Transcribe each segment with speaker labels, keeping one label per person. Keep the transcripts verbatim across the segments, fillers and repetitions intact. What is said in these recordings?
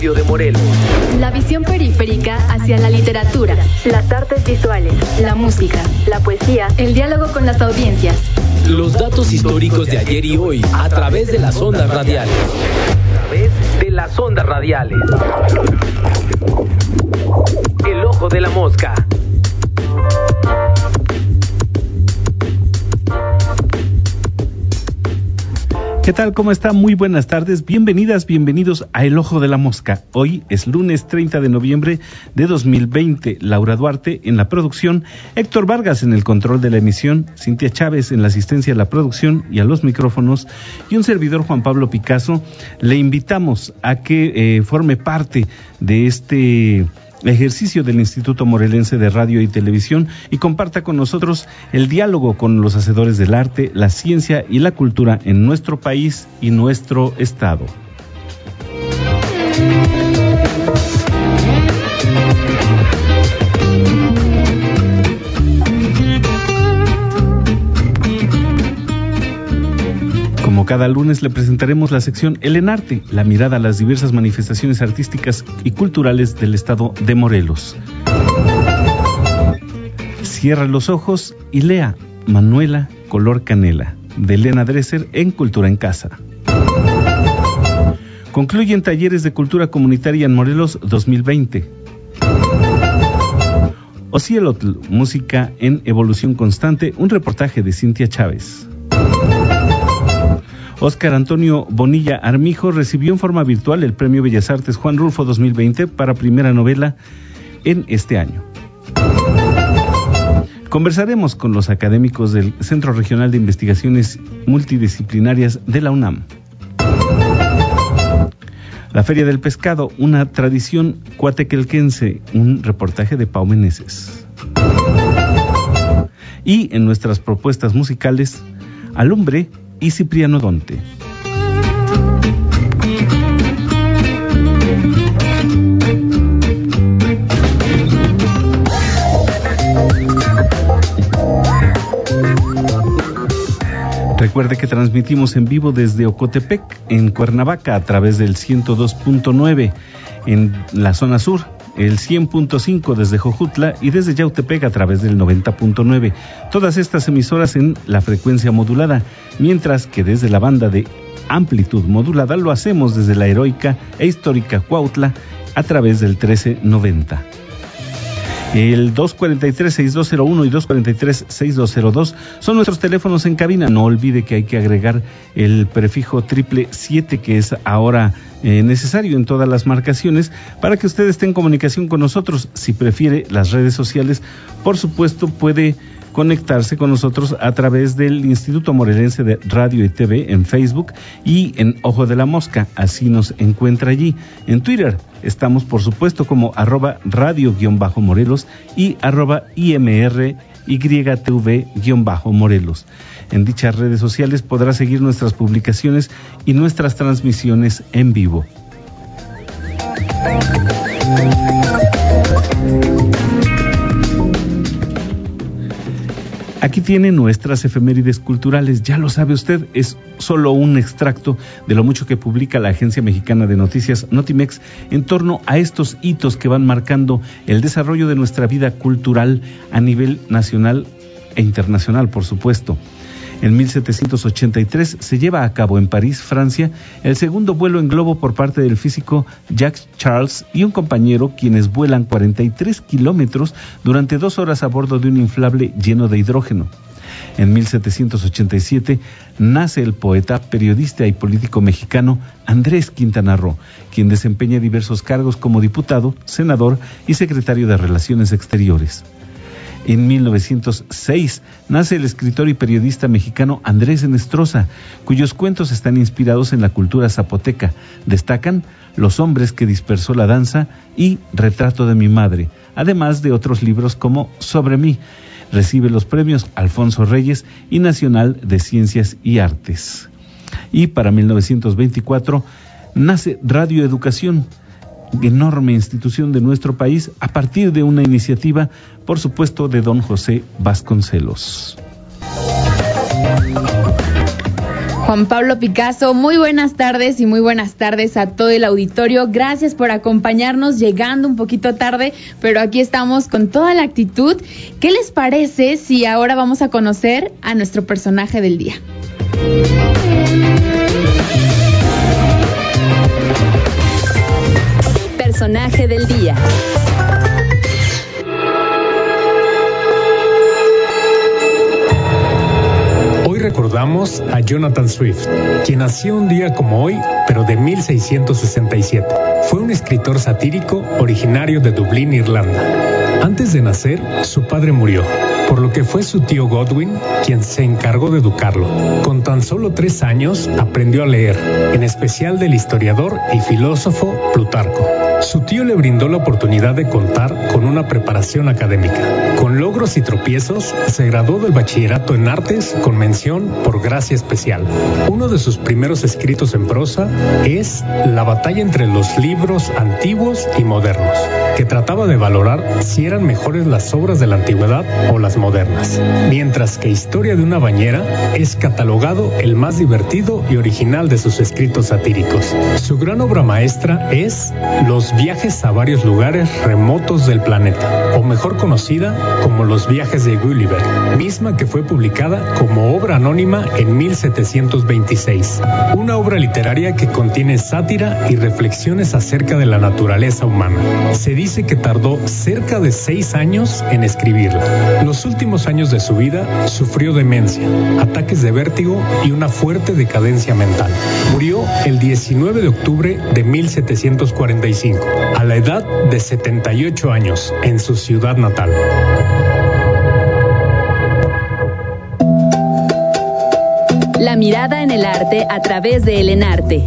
Speaker 1: radio de Morelos.
Speaker 2: La visión periférica hacia la literatura, las artes visuales, la música, la poesía, el diálogo con las audiencias.
Speaker 1: Los datos históricos de ayer y hoy a través de las ondas radiales. A través de las ondas radiales. El ojo de la mosca.
Speaker 3: ¿Qué tal? ¿Cómo está? Muy buenas tardes. Bienvenidas, bienvenidos a El Ojo de la Mosca. Hoy es lunes treinta de noviembre de dos mil veinte. Laura Duarte en la producción, Héctor Vargas en el control de la emisión, Cintia Chávez en la asistencia a la producción y a los micrófonos, y un servidor, Juan Pablo Picasso. Le invitamos a que eh, forme parte de este ejercicio del Instituto Morelense de Radio y Televisión y comparta con nosotros el diálogo con los hacedores del arte, la ciencia y la cultura en nuestro país y nuestro estado. Como cada lunes le presentaremos la sección El Enarte, la mirada a las diversas manifestaciones artísticas y culturales del estado de Morelos. Cierra los ojos y lea Manuela color canela, de Elena Dresser en Cultura en Casa. Concluyen talleres de cultura comunitaria en Morelos dos mil veinte. Ocielotl, música en evolución constante, un reportaje de Cintia Chávez. Óscar Antonio Bonilla Armijo recibió en forma virtual el Premio Bellas Artes Juan Rulfo dos mil veinte para primera novela en este año. Conversaremos con los académicos del Centro Regional de Investigaciones Multidisciplinarias de la UNAM. La Feria del Pescado, una tradición cuatequelquense, un reportaje de Pau Meneses. Y en nuestras propuestas musicales, Alumbre y Cipriano Donte. Recuerde que transmitimos en vivo desde Ocotepec, en Cuernavaca, a través del ciento dos punto nueve en la zona sur, el cien punto cinco desde Jojutla y desde Yautepec a través del noventa punto nueve. Todas estas emisoras en la frecuencia modulada, mientras que desde la banda de amplitud modulada lo hacemos desde la heroica e histórica Cuautla a través del trece noventa. El dos cuarenta y tres, sesenta y dos cero uno y dos cuarenta y tres, sesenta y dos cero dos son nuestros teléfonos en cabina. No olvide que hay que agregar el prefijo triple siete que es ahora eh, necesario en todas las marcaciones para que usted esté en comunicación con nosotros. Si prefiere las redes sociales, por supuesto puede conectarse con nosotros a través del Instituto Morelense de Radio y T V en Facebook y en Ojo de la Mosca, así nos encuentra allí. En Twitter estamos por supuesto como arroba radio-morelos y arroba imrytv-morelos. En dichas redes sociales podrá seguir nuestras publicaciones y nuestras transmisiones en vivo. Aquí tiene nuestras efemérides culturales, ya lo sabe usted, es solo un extracto de lo mucho que publica la Agencia Mexicana de Noticias Notimex en torno a estos hitos que van marcando el desarrollo de nuestra vida cultural a nivel nacional e internacional, por supuesto. En mil setecientos ochenta y tres se lleva a cabo en París, Francia, el segundo vuelo en globo por parte del físico Jacques Charles y un compañero, quienes vuelan cuarenta y tres kilómetros durante dos horas a bordo de un inflable lleno de hidrógeno. En mil setecientos ochenta y siete nace el poeta, periodista y político mexicano Andrés Quintana Roo, quien desempeña diversos cargos como diputado, senador y secretario de Relaciones Exteriores. En mil novecientos seis nace el escritor y periodista mexicano Andrés Enestrosa, cuyos cuentos están inspirados en la cultura zapoteca. Destacan Los hombres que dispersó la danza y Retrato de mi madre, además de otros libros como Sobre mí. Recibe los premios Alfonso Reyes y Nacional de Ciencias y Artes. Y para mil novecientos veinticuatro nace Radio Educación, enorme institución de nuestro país, a partir de una iniciativa, por supuesto, de don José Vasconcelos.
Speaker 4: Juan Pablo Picasso. Muy buenas tardes y muy buenas tardes a todo el auditorio. Gracias por acompañarnos, llegando un poquito tarde, pero aquí estamos con toda la actitud. ¿Qué les parece si ahora vamos a conocer a nuestro personaje del día?
Speaker 2: Personaje del día.
Speaker 5: Recordamos a Jonathan Swift, quien nació un día como hoy, pero de mil seiscientos sesenta y siete. Fue un escritor satírico originario de Dublín, Irlanda. Antes de nacer, su padre murió, por lo que fue su tío Godwin quien se encargó de educarlo. Con tan solo tres años, aprendió a leer, en especial del historiador y filósofo Plutarco. Su tío le brindó la oportunidad de contar con una preparación académica. Con logros y tropiezos, se graduó del bachillerato en artes con mención por gracia especial. Uno de sus primeros escritos en prosa es La batalla entre los libros antiguos y modernos, que trataba de valorar si eran mejores las obras de la antigüedad o las modernas. Mientras que Historia de una bañera es catalogado el más divertido y original de sus escritos satíricos. Su gran obra maestra es Los viajes a varios lugares remotos del planeta, o mejor conocida como Los viajes de Gulliver, misma que fue publicada como obra anónima en mil setecientos veintiséis. Una obra literaria que contiene sátira y reflexiones acerca de la naturaleza humana. Se dice que tardó cerca de seis años en escribirla. Los últimos años de su vida sufrió demencia, ataques de vértigo y una fuerte decadencia mental. Murió el diecinueve de octubre de mil setecientos cuarenta y cinco, a la edad de setenta y ocho años, en su ciudad natal.
Speaker 2: La mirada en el arte a través de El Enarte.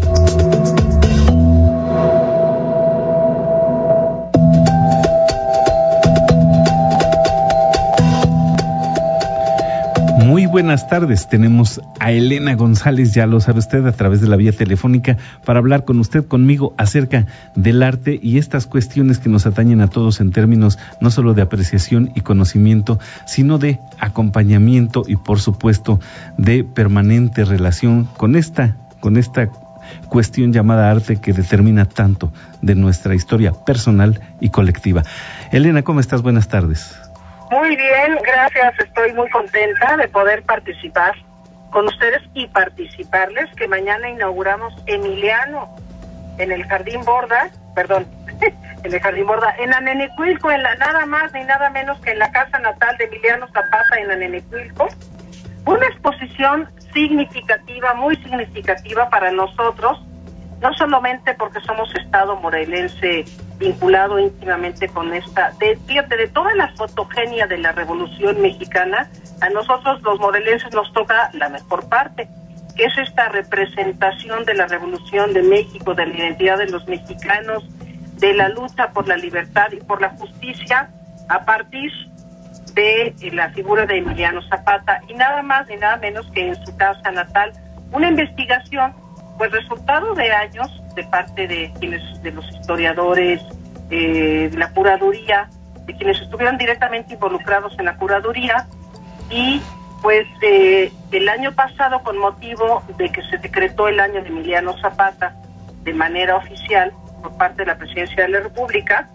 Speaker 3: Muy buenas tardes, tenemos a Elena González, ya lo sabe usted, a través de la vía telefónica, para hablar con usted, conmigo, acerca del arte y estas cuestiones que nos atañen a todos en términos no solo de apreciación y conocimiento, sino de acompañamiento y, por supuesto, de permanente relación con esta, con esta cuestión llamada arte que determina tanto de nuestra historia personal y colectiva. Elena, ¿cómo estás? Buenas tardes.
Speaker 6: Muy bien, gracias. Estoy muy contenta de poder participar con ustedes y participarles que mañana inauguramos Emiliano en el Jardín Borda, perdón, en el Jardín Borda, en Anenecuilco, en la, nada más ni nada menos que en la casa natal de Emiliano Zapata en Anenecuilco. Una exposición significativa, muy significativa para nosotros, no solamente porque somos Estado morelense vinculado íntimamente con esta, de, fíjate, de toda la fotogenia de la Revolución Mexicana, a nosotros los morelenses nos toca la mejor parte, que es esta representación de la Revolución de México, de la identidad de los mexicanos, de la lucha por la libertad y por la justicia, a partir de la figura de Emiliano Zapata, y nada más ni nada menos que en su casa natal, una investigación, pues resultado de años de parte de quienes, de los historiadores, eh, de la curaduría, de quienes estuvieron directamente involucrados en la curaduría, y pues eh, el año pasado, con motivo de que se decretó el año de Emiliano Zapata de manera oficial por parte de la Presidencia de la República,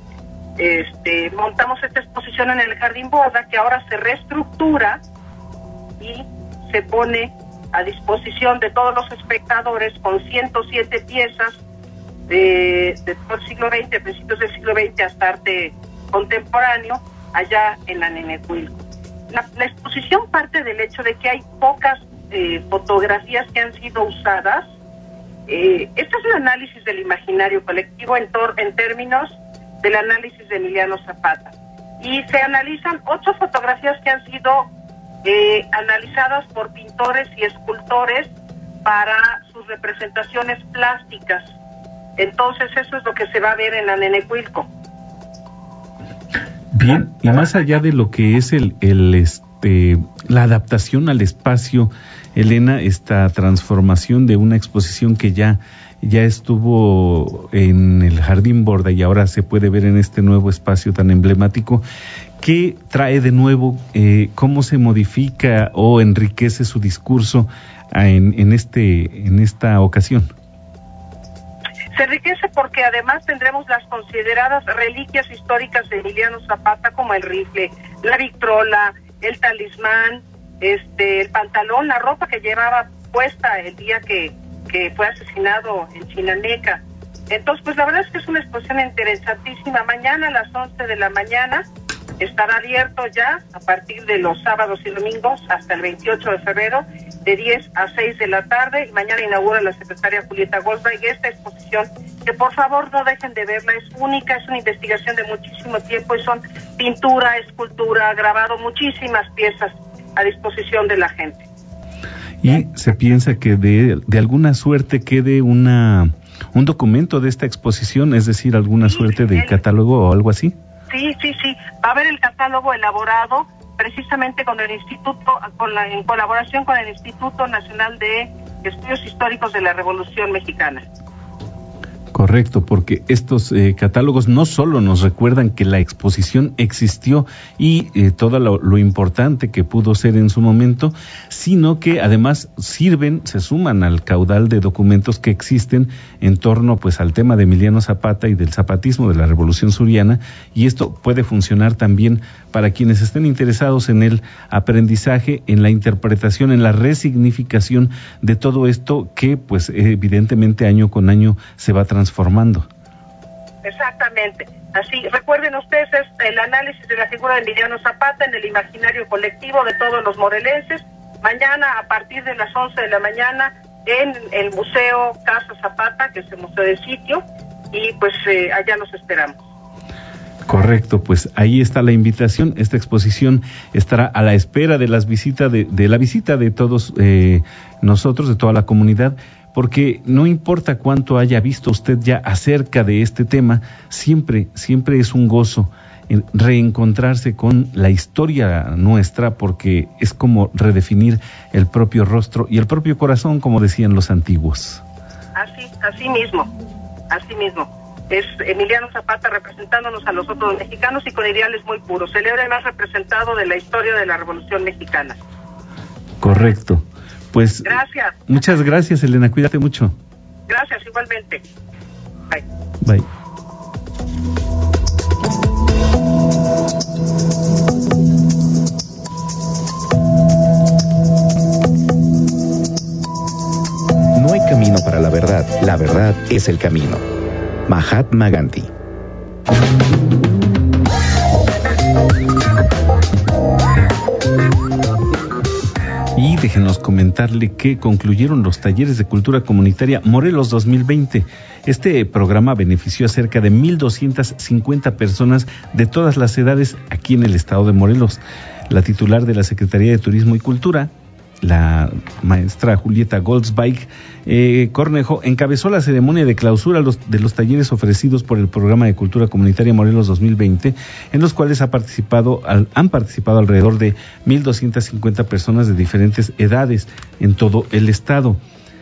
Speaker 6: este, montamos esta exposición en el Jardín Borda, que ahora se reestructura y se pone a disposición de todos los espectadores con ciento siete piezas de, de todo el siglo veinte, principios del siglo veinte hasta arte contemporáneo, allá en Anenecuilco. La, la exposición parte del hecho de que hay pocas eh, fotografías que han sido usadas. Eh, este es el análisis del imaginario colectivo en, tor- en términos del análisis de Emiliano Zapata. Y se analizan ocho fotografías que han sido Eh, analizadas por pintores y escultores para sus representaciones plásticas. Entonces eso es lo que se va a ver en Anenecuilco.
Speaker 3: Bien, y más allá de lo que es el, el este la adaptación al espacio, Elena, esta transformación de una exposición que ya ya estuvo en el Jardín Borda y ahora se puede ver en este nuevo espacio tan emblemático, ¿qué trae de nuevo? Eh, ¿Cómo se modifica o enriquece su discurso en, en, este, en esta ocasión?
Speaker 6: Se enriquece porque además tendremos las consideradas reliquias históricas de Emiliano Zapata, como el rifle, la victrola, el talismán, este, el pantalón, la ropa que llevaba puesta el día que, que fue asesinado en Chinameca. Entonces, pues la verdad es que es una exposición interesantísima. Mañana a las once de la mañana estará abierto ya a partir de los sábados y domingos hasta el veintiocho de febrero, de diez a seis de la tarde, y mañana inaugura la secretaria Julieta Goldsberg esta exposición, que por favor no dejen de verla, es única, es una investigación de muchísimo tiempo, y son pintura, escultura, grabado, muchísimas piezas a disposición de la gente.
Speaker 3: Y se piensa que de, de alguna suerte quede una un documento de esta exposición, es decir, alguna sí, suerte de el, catálogo o algo así.
Speaker 6: Sí, sí, sí, va a haber el catálogo elaborado precisamente con el Instituto, con la, en colaboración con el Instituto Nacional de Estudios Históricos de la Revolución Mexicana.
Speaker 3: Correcto, porque estos eh, catálogos no solo nos recuerdan que la exposición existió y eh, todo lo, lo importante que pudo ser en su momento, sino que además sirven, se suman al caudal de documentos que existen en torno pues al tema de Emiliano Zapata y del zapatismo, de la Revolución Suriana, y esto puede funcionar también para quienes estén interesados en el aprendizaje, en la interpretación, en la resignificación de todo esto que pues evidentemente año con año se va transformando. Formando.
Speaker 6: Exactamente. Así, recuerden ustedes, es el análisis de la figura de Emiliano Zapata en el imaginario colectivo de todos los morelenses. Mañana, a partir de las once de la mañana, en el Museo Casa Zapata, que es el museo del sitio, y pues eh, allá los esperamos.
Speaker 3: Correcto, pues ahí está la invitación. Esta exposición estará a la espera de las visitas de, de la visita de todos eh, nosotros, de toda la comunidad, porque no importa cuánto haya visto usted ya acerca de este tema, siempre, siempre es un gozo reencontrarse con la historia nuestra, porque es como redefinir el propio rostro y el propio corazón, como decían los antiguos.
Speaker 6: Así, así mismo, así mismo. Es Emiliano Zapata representándonos a los otros mexicanos y con ideales muy puros. El héroe más representado de la historia de la Revolución Mexicana.
Speaker 3: Correcto. Pues
Speaker 6: gracias.
Speaker 3: Muchas gracias, Elena, cuídate mucho.
Speaker 6: Gracias, igualmente. Bye.
Speaker 3: Bye.
Speaker 7: No hay camino para la verdad, la verdad es el camino. Mahatma Gandhi.
Speaker 3: Y déjenos comentarle que concluyeron los talleres de cultura comunitaria Morelos dos mil veinte. Este programa benefició a cerca de mil doscientas cincuenta personas de todas las edades aquí en el estado de Morelos. La titular de la Secretaría de Turismo y Cultura, la maestra Julieta Goldsberg eh, Cornejo, encabezó la ceremonia de clausura los, de los talleres ofrecidos por el programa de cultura comunitaria Morelos dos mil veinte, en los cuales ha participado, al, han participado alrededor de mil doscientas cincuenta personas de diferentes edades en todo el estado.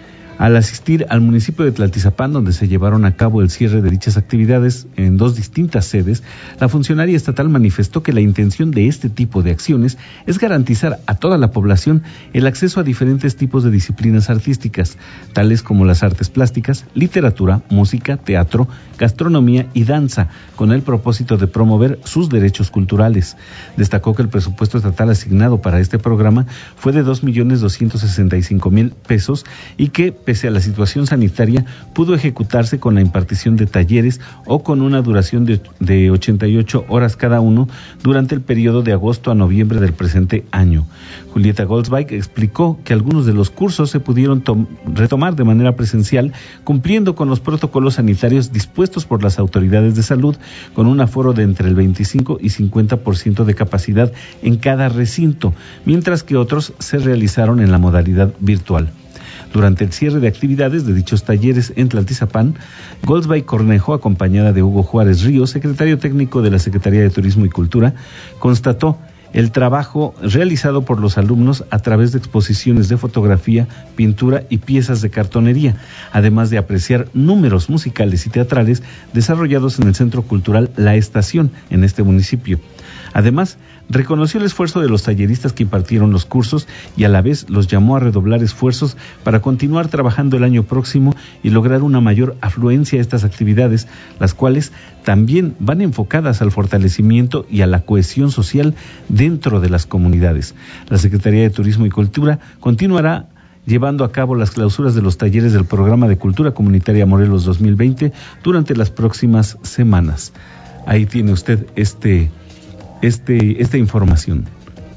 Speaker 3: Al asistir al municipio de Tlaltizapán, donde se llevaron a cabo el cierre de dichas actividades en dos distintas sedes, la funcionaria estatal manifestó que la intención de este tipo de acciones es garantizar a toda la población el acceso a diferentes tipos de disciplinas artísticas, tales como las artes plásticas, literatura, música, teatro, gastronomía y danza, con el propósito de promover sus derechos culturales. Destacó que el presupuesto estatal asignado para este programa fue de dos millones doscientos sesenta y cinco mil pesos y que, pese a la situación sanitaria, pudo ejecutarse con la impartición de talleres o con una duración de, de ochenta y ocho horas cada uno durante el periodo de agosto a noviembre del presente año. Julieta Goldsberg explicó que algunos de los cursos se pudieron tom- retomar de manera presencial, cumpliendo con los protocolos sanitarios dispuestos por las autoridades de salud, con un aforo de entre el veinticinco y cincuenta por ciento de capacidad en cada recinto, mientras que otros se realizaron en la modalidad virtual. Durante el cierre de actividades de dichos talleres en Tlaltizapán, Goldsberg Cornejo, acompañada de Hugo Juárez Ríos, secretario técnico de la Secretaría de Turismo y Cultura, constató el trabajo realizado por los alumnos a través de exposiciones de fotografía, pintura y piezas de cartonería, además de apreciar números musicales y teatrales desarrollados en el Centro Cultural La Estación, en este municipio. Además, reconoció el esfuerzo de los talleristas que impartieron los cursos y a la vez los llamó a redoblar esfuerzos para continuar trabajando el año próximo y lograr una mayor afluencia a estas actividades, las cuales también van enfocadas al fortalecimiento y a la cohesión social dentro de las comunidades. La Secretaría de Turismo y Cultura continuará llevando a cabo las clausuras de los talleres del Programa de Cultura Comunitaria Morelos dos mil veinte durante las próximas semanas. Ahí tiene usted este, este, esta información.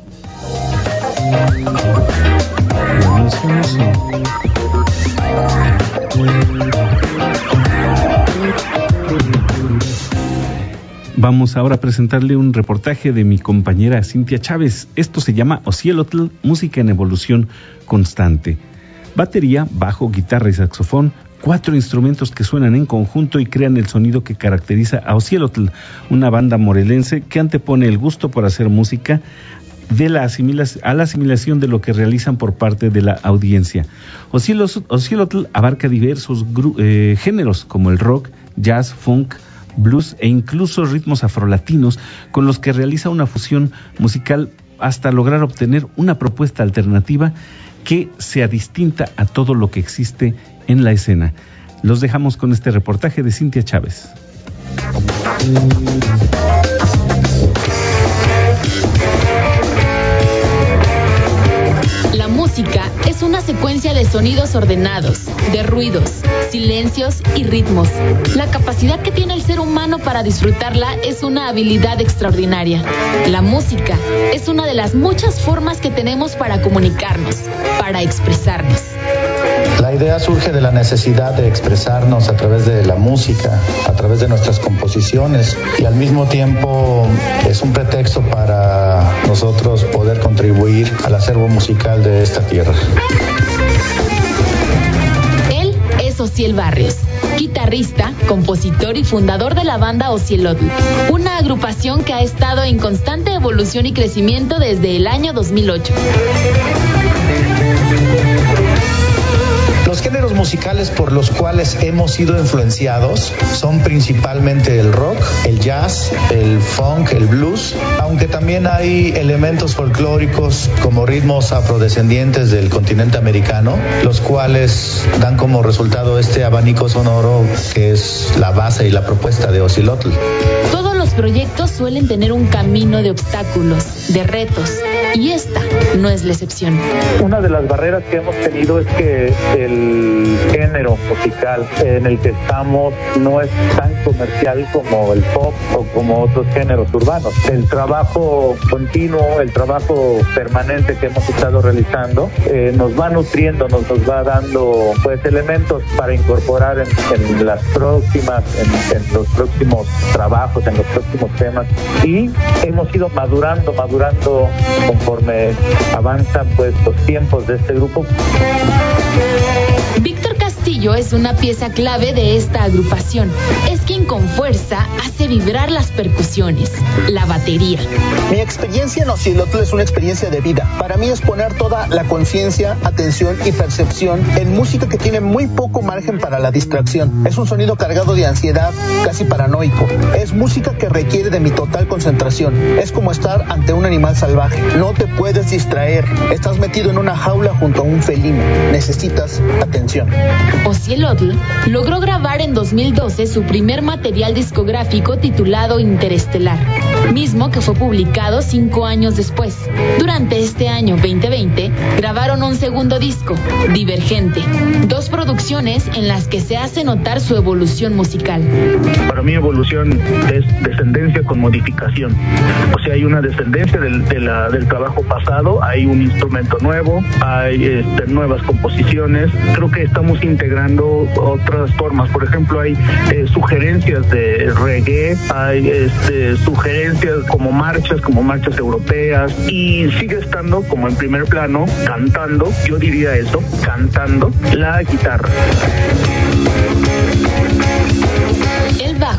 Speaker 3: Vamos ahora a presentarle un reportaje de mi compañera Cintia Chávez. Esto se llama Ocielotl, música en evolución constante. Batería, bajo, guitarra y saxofón, cuatro instrumentos que suenan en conjunto y crean el sonido que caracteriza a Ocielotl, una banda morelense que antepone el gusto por hacer música de la asimilación, a la asimilación de lo que realizan por parte de la audiencia. Ocielotl abarca diversos gru- eh, géneros como el rock, jazz, funk, blues e incluso ritmos afrolatinos, con los que realiza una fusión musical hasta lograr obtener una propuesta alternativa que sea distinta a todo lo que existe en la escena. Los dejamos con este reportaje de Cintia Chávez.
Speaker 2: La música es una secuencia de sonidos ordenados, de ruidos, silencios y ritmos. La capacidad que tiene el ser humano para disfrutarla es una habilidad extraordinaria. La música es una de las muchas formas que tenemos para comunicarnos, para expresarnos.
Speaker 8: La idea surge de la necesidad de expresarnos a través de la música, a través de nuestras composiciones, y al mismo tiempo es un pretexto para nosotros poder contribuir al acervo musical de esta tierra.
Speaker 2: Él es Ociel Barrios, guitarrista, compositor y fundador de la banda Ocielotl, una agrupación que ha estado en constante evolución y crecimiento desde el año dos mil ocho.
Speaker 8: Los géneros musicales por los cuales hemos sido influenciados son principalmente el rock, el jazz, el funk, el blues, aunque también hay elementos folclóricos como ritmos afrodescendientes del continente americano, los cuales dan como resultado este abanico sonoro que es la base y la propuesta de Ocielotl.
Speaker 2: Todos los proyectos suelen tener un camino de obstáculos, de retos, y esta no es la excepción.
Speaker 9: Una de las barreras que hemos tenido es que el género musical en el que estamos no es tan comercial como el pop o como otros géneros urbanos. El trabajo continuo, el trabajo permanente que hemos estado realizando eh, nos va nutriendo, nos, nos va dando pues elementos para incorporar en, en las próximas, en, en los próximos trabajos, en los próximos temas, y hemos ido madurando, madurando conforme avanzan pues los tiempos de este grupo.
Speaker 2: Víctor Castillo es una pieza clave de esta agrupación. Es quien con fuerza hace vibrar las percusiones, la batería.
Speaker 10: Mi experiencia en Ocielotl es una experiencia de vida. Para mí es poner toda la conciencia, atención y percepción en música que tiene muy poco margen para la distracción. Es un sonido cargado de ansiedad, casi paranoico. Es música que requiere de mi total concentración. Es como estar ante un animal salvaje. No te puedes distraer. Estás metido en una jaula junto a un felino. Necesitas atención.
Speaker 2: Ocielotl logró grabar en dos mil doce su primer material discográfico titulado Interestelar, mismo que fue publicado cinco años después. Durante este año veinte veinte grabaron un segundo disco, Divergente, dos producciones en las que se hace notar su evolución musical.
Speaker 9: Para mí evolución es descendencia con modificación. O sea, hay una descendencia del, de la, del trabajo pasado, hay un instrumento nuevo, hay este, nuevas composiciones. Creo que estamos integrando otras formas. Por ejemplo, hay eh, sugerencias de reggae, hay este, sugerencias como marchas, como marchas europeas, y sigue estando como en primer plano, cantando, yo diría eso, cantando la guitarra.
Speaker 2: El bajo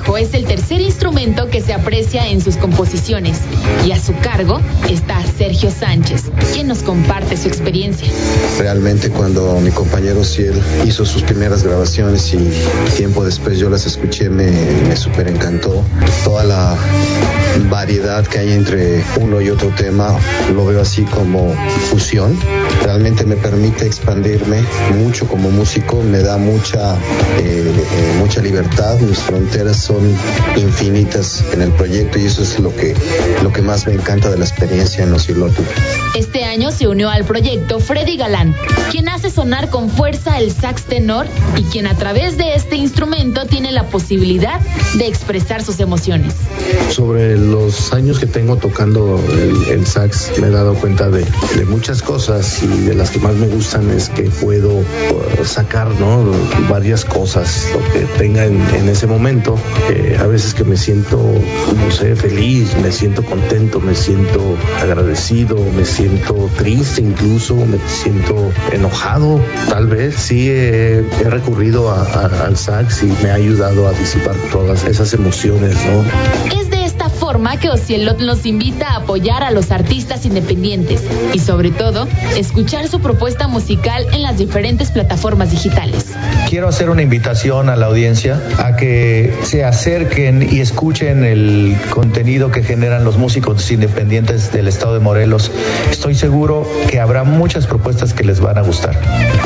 Speaker 2: bajo es el tercer instrumento que se aprecia en sus composiciones y a su cargo está Sergio Sánchez, quien nos comparte su experiencia.
Speaker 11: Realmente cuando mi compañero Ciel hizo sus primeras grabaciones y tiempo después yo las escuché, me, me súper encantó. Toda la variedad que hay entre uno y otro tema, lo veo así como fusión. Realmente me permite expandirme mucho como músico, me da mucha, eh, eh, mucha libertad, mis fronteras son infinitas en el proyecto y eso es lo que, lo que más me encanta de la experiencia en Ocelote.
Speaker 2: Este año se unió al proyecto Freddy Galán, quien hace sonar con fuerza el sax tenor y quien a través de este instrumento tiene la posibilidad de expresar sus emociones.
Speaker 12: Sobre los años que tengo tocando el, el sax me he dado cuenta de, de muchas cosas y de las que más me gustan es que puedo uh, sacar, ¿no?, varias cosas, lo que tenga en, en ese momento. Eh, a veces que me siento, no sé, feliz, me siento contento, me siento agradecido, me siento triste incluso, me siento enojado, tal vez. Sí, eh, he recurrido a, a, al sax y me ha ayudado a disipar todas esas emociones, ¿no?
Speaker 2: Es de esta forma que Ocelot nos invita a apoyar a los artistas independientes y sobre todo, escuchar su propuesta musical en las diferentes plataformas digitales.
Speaker 8: Quiero hacer una invitación a la audiencia a que se acerquen y escuchen el contenido que generan los músicos independientes del estado de Morelos. Estoy seguro que habrá muchas propuestas que les van a gustar.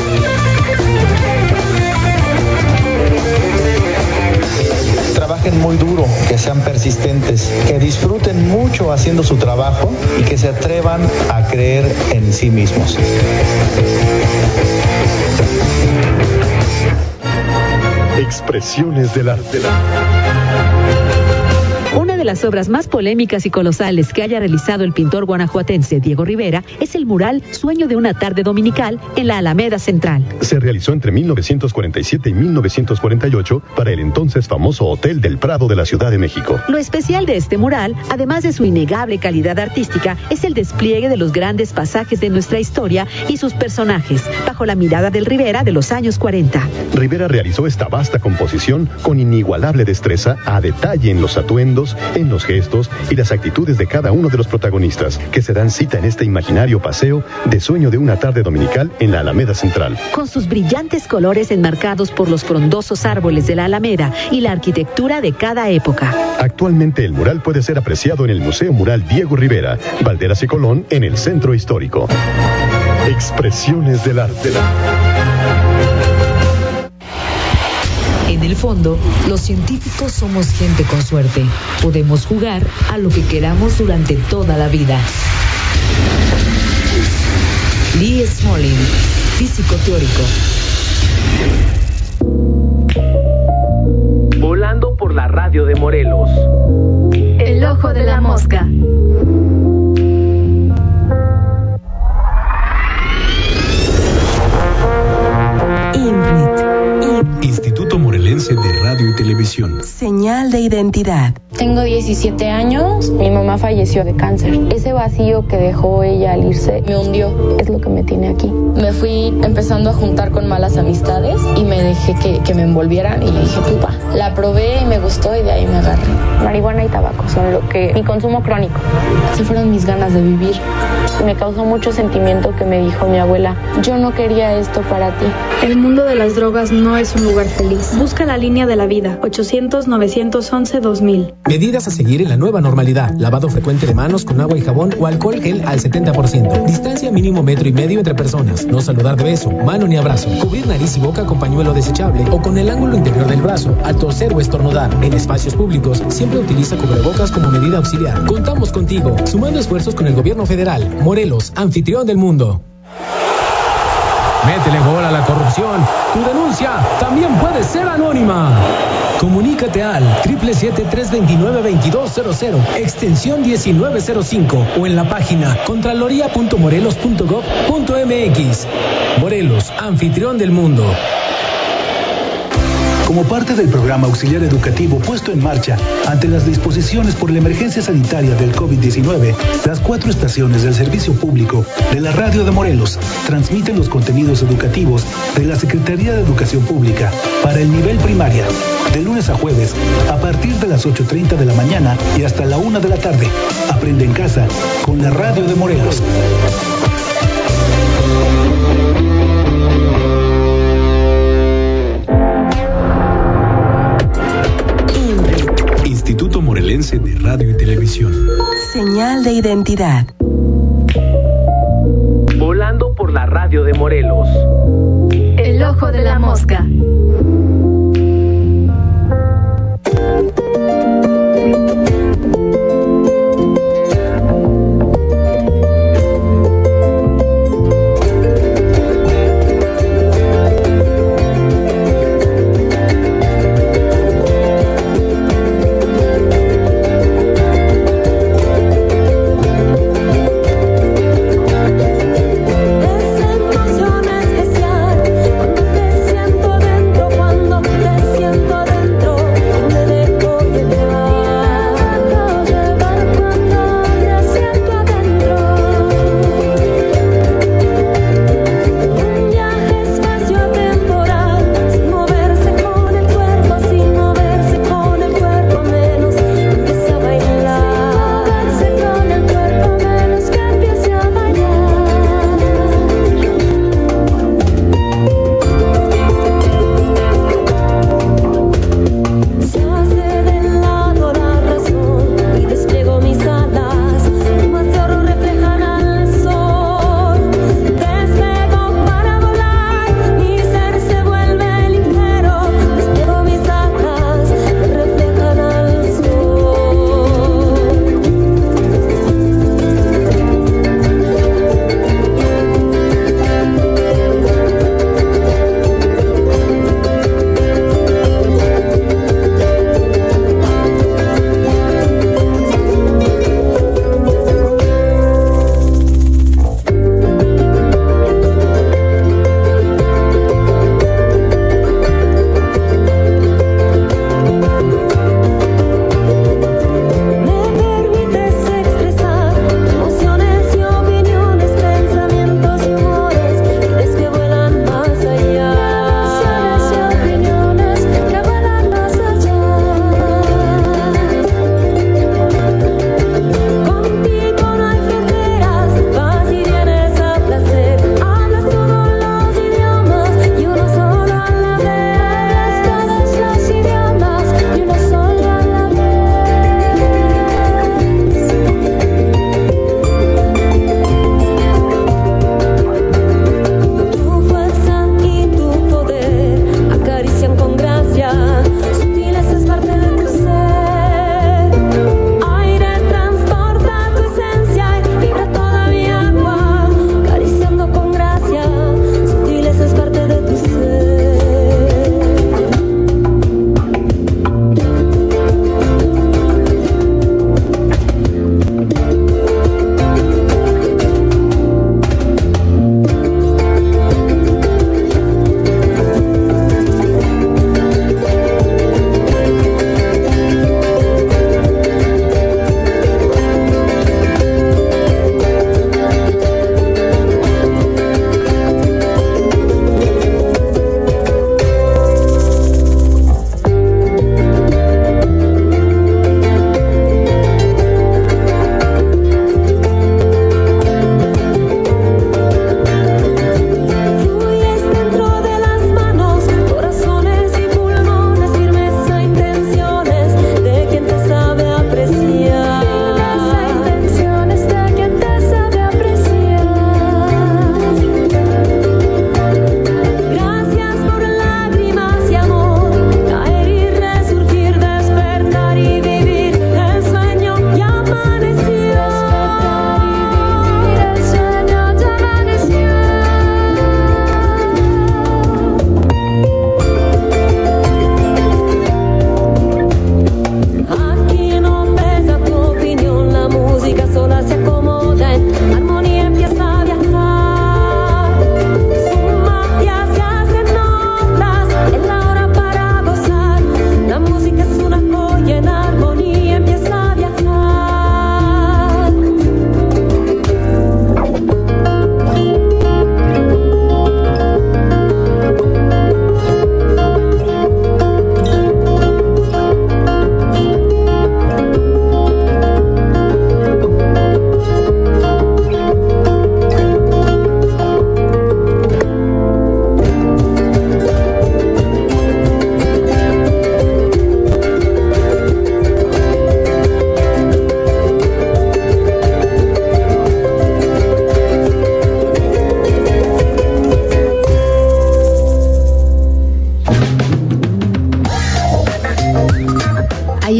Speaker 8: Trabajen muy duro, que sean persistentes, que disfruten mucho haciendo su trabajo y que se atrevan a creer en sí mismos.
Speaker 13: Expresiones del arte.
Speaker 14: Una de las obras más polémicas y colosales que haya realizado el pintor guanajuatense Diego Rivera es el mural Sueño de una tarde dominical en la Alameda Central.
Speaker 13: Se realizó entre mil novecientos cuarenta y siete y mil novecientos cuarenta y ocho para el entonces famoso Hotel del Prado de la Ciudad de México.
Speaker 14: Lo especial de este mural, además de su innegable calidad artística, es el despliegue de los grandes pasajes de nuestra historia y sus personajes, bajo la mirada del Rivera de los años cuarenta.
Speaker 13: Rivera realizó esta vasta composición con inigualable destreza, a detalle en los atuendos, en los gestos y las actitudes de cada uno de los protagonistas, que se dan cita en este imaginario paseo de Sueño de una tarde dominical en la Alameda Central.
Speaker 14: Con sus brillantes colores enmarcados por los frondosos árboles de la Alameda y la arquitectura de cada época.
Speaker 13: Actualmente el mural puede ser apreciado en el Museo Mural Diego Rivera, Valderas y Colón, en el Centro Histórico. Expresiones del arte.
Speaker 14: En el fondo, los científicos somos gente con suerte. Podemos jugar a lo que queramos durante toda la vida. Lee Smolin, físico teórico.
Speaker 1: Volando por la radio de Morelos.
Speaker 2: El ojo de la mosca.
Speaker 15: Instituto Morelense de Radio y Televisión.
Speaker 16: Señal de identidad.
Speaker 17: Tengo diecisiete años, mi mamá falleció de cáncer. Ese vacío que dejó ella al irse me hundió, es lo que me tiene aquí. Me fui empezando a juntar con malas amistades y me dejé que, que me envolvieran y dije, pupa. La probé y me gustó y de ahí me agarré. Marihuana y tabaco son lo que... mi consumo crónico. Se fueron mis ganas de vivir. Me causó mucho sentimiento que me dijo mi abuela, yo no quería esto para ti.
Speaker 18: El mundo de las drogas no es un lugar feliz. Busca la línea de la vida, ochocientos, novecientos once, dos mil.
Speaker 19: Medidas a seguir en la nueva normalidad. Lavado frecuente de manos con agua y jabón o alcohol gel al setenta por ciento. Distancia mínimo metro y medio entre personas. No saludar de beso, mano ni abrazo. Cubrir nariz y boca con pañuelo desechable o con el ángulo interior del brazo al toser o estornudar. En espacios públicos, siempre utiliza cubrebocas como medida auxiliar. Contamos contigo, sumando esfuerzos con el gobierno federal. Morelos, anfitrión del mundo. Métele gol a la corrupción. Tu denuncia también puede ser anónima. Comunícate al siete siete siete, tres dos nueve, dos dos cero cero, extensión diecinueve cero cinco o en la página contraloría punto morelos punto gob punto m x. Morelos, anfitrión del mundo.
Speaker 20: Como parte del programa auxiliar educativo puesto en marcha ante las disposiciones por la emergencia sanitaria del COVID diecinueve, las cuatro estaciones del servicio público de la Radio de Morelos transmiten los contenidos educativos de la Secretaría de Educación Pública para el nivel primaria, de lunes a jueves, a partir de las ocho treinta de la mañana y hasta la una de la tarde. Aprende en casa con la Radio de Morelos.
Speaker 15: Instituto Morelense de Radio y Televisión.
Speaker 16: Señal de identidad.
Speaker 1: Volando por la radio de Morelos.
Speaker 2: El ojo de la mosca.
Speaker 21: Emociones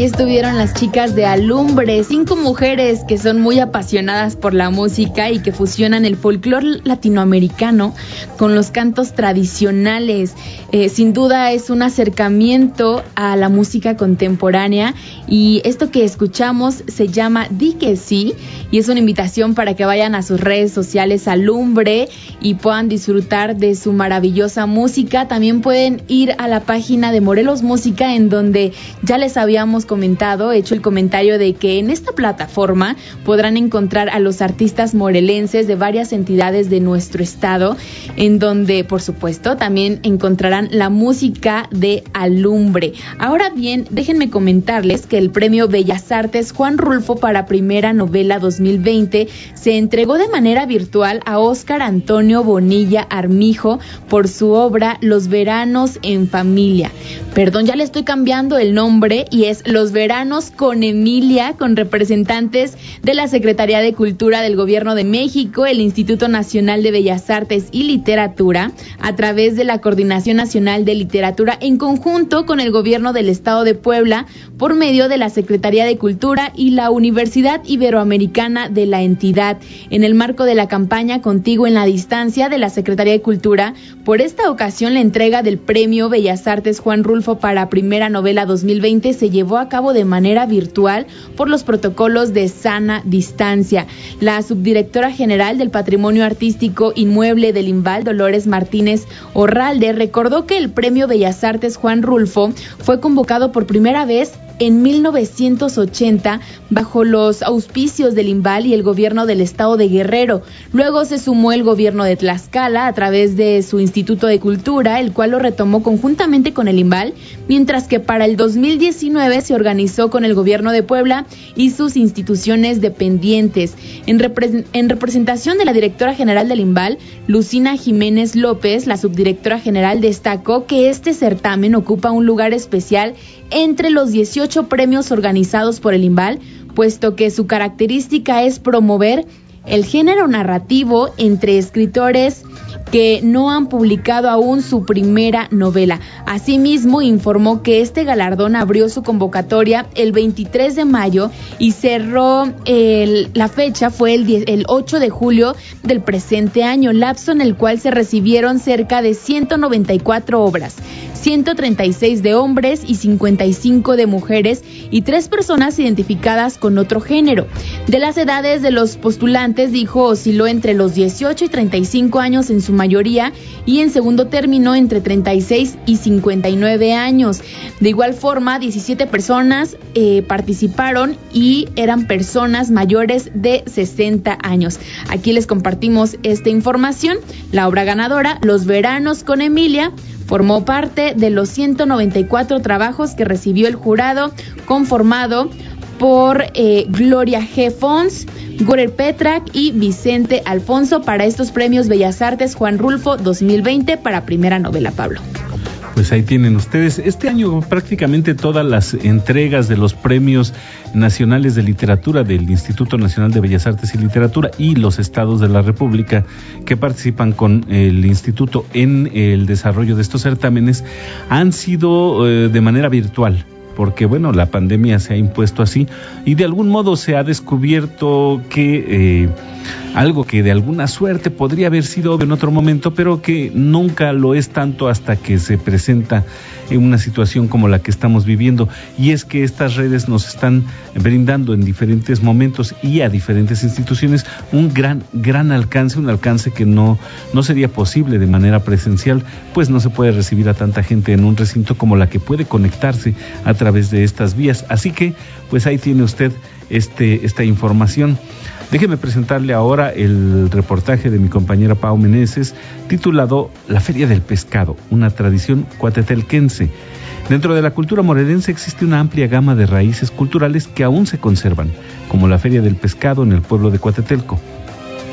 Speaker 4: Ahí estuvieron las chicas de Alumbre, cinco mujeres que son muy apasionadas por la música y que fusionan el folclore latinoamericano con los cantos tradicionales. Eh, sin duda es un acercamiento a la música contemporánea y esto que escuchamos se llama Di que sí y es una invitación para que vayan a sus redes sociales Alumbre y puedan disfrutar de su maravillosa música. También pueden ir a la página de Morelos Música, en donde ya les habíamos comentado, hecho el comentario de que en esta plataforma podrán encontrar a los artistas morelenses de varias entidades de nuestro estado, en donde por supuesto también encontrarán la música de Alumbre. Ahora bien, déjenme comentarles que el premio Bellas Artes Juan Rulfo para primera novela dos mil veinte se entregó de manera virtual a Óscar Antonio Bonilla Armijo por su obra Los Veranos en Familia. Perdón, ya le estoy cambiando el nombre y es Los Veranos con Emilia, con representantes de la Secretaría de Cultura del Gobierno de México, el Instituto Nacional de Bellas Artes y Literatura, a través de la Coordinación Nacional de Literatura, en conjunto con el Gobierno del Estado de Puebla, por medio de la Secretaría de Cultura y la Universidad Iberoamericana de la entidad, en el marco de la campaña Contigo en la Distancia de la Secretaría de Cultura. Por esta ocasión, la entrega del premio Bellas Artes Juan Rulfo para primera novela dos mil veinte se llevó a cabo de manera virtual por los protocolos de sana distancia. La subdirectora general del Patrimonio Artístico Inmueble del INVAL, Dolores Martínez Orralde, recordó que el premio Bellas Artes Juan Rulfo fue convocado por primera vez en mil novecientos ochenta bajo los auspicios del INVAL y el gobierno del estado de Guerrero. Luego se sumó el gobierno de Tlaxcala a través de su Instituto de Cultura, el cual lo retomó conjuntamente con el INVAL, mientras que para el dos mil diecinueve se organizó con el gobierno de Puebla y sus instituciones dependientes. En, repre- en representación de la directora general del INVAL, Lucina Jiménez López, la subdirectora general, destacó que este certamen ocupa un lugar especial entre los dieciocho premios organizados por el INVAL, puesto que su característica es promover el género narrativo entre escritores que no han publicado aún su primera novela. Asimismo, informó que este galardón abrió su convocatoria el veintitrés de mayo y cerró el, la fecha fue el, diez, el ocho de julio del presente año, lapso en el cual se recibieron cerca de ciento noventa y cuatro obras, ciento treinta y seis de hombres y cincuenta y cinco de mujeres y tres personas identificadas con otro género. De las edades de los postulantes, dijo, osciló entre los dieciocho y treinta y cinco años en su mayoría y en segundo término entre treinta y seis y cincuenta y nueve años. De igual forma, diecisiete personas eh, participaron y eran personas mayores de sesenta años. Aquí les compartimos esta información. La obra ganadora, Los Veranos con Emilia, formó parte de los ciento noventa y cuatro trabajos que recibió el jurado, conformado por eh, Gloria G. Fons, Gurer Petrak y Vicente Alfonso para estos premios Bellas Artes Juan Rulfo dos mil veinte para primera novela, Pablo.
Speaker 3: Pues ahí tienen ustedes. Este año prácticamente todas las entregas de los premios nacionales de literatura del Instituto Nacional de Bellas Artes y Literatura y los estados de la República que participan con el instituto en el desarrollo de estos certámenes han sido eh, de manera virtual, porque bueno, la pandemia se ha impuesto así y de algún modo se ha descubierto que eh, algo que de alguna suerte podría haber sido obvio en otro momento, pero que nunca lo es tanto hasta que se presenta en una situación como la que estamos viviendo, y es que estas redes nos están brindando en diferentes momentos y a diferentes instituciones un gran, gran alcance, un alcance que no, no sería posible de manera presencial, pues no se puede recibir a tanta gente en un recinto como la que puede conectarse a través de estas vías. Así que, pues ahí tiene usted este, esta información. Déjeme presentarle ahora el reportaje de mi compañera Pau Meneses, titulado La Feria del Pescado, una tradición cuatetelquense. Dentro de la cultura morelense existe una amplia gama de raíces culturales que aún se conservan, como la Feria del Pescado en el pueblo de Cuatetelco.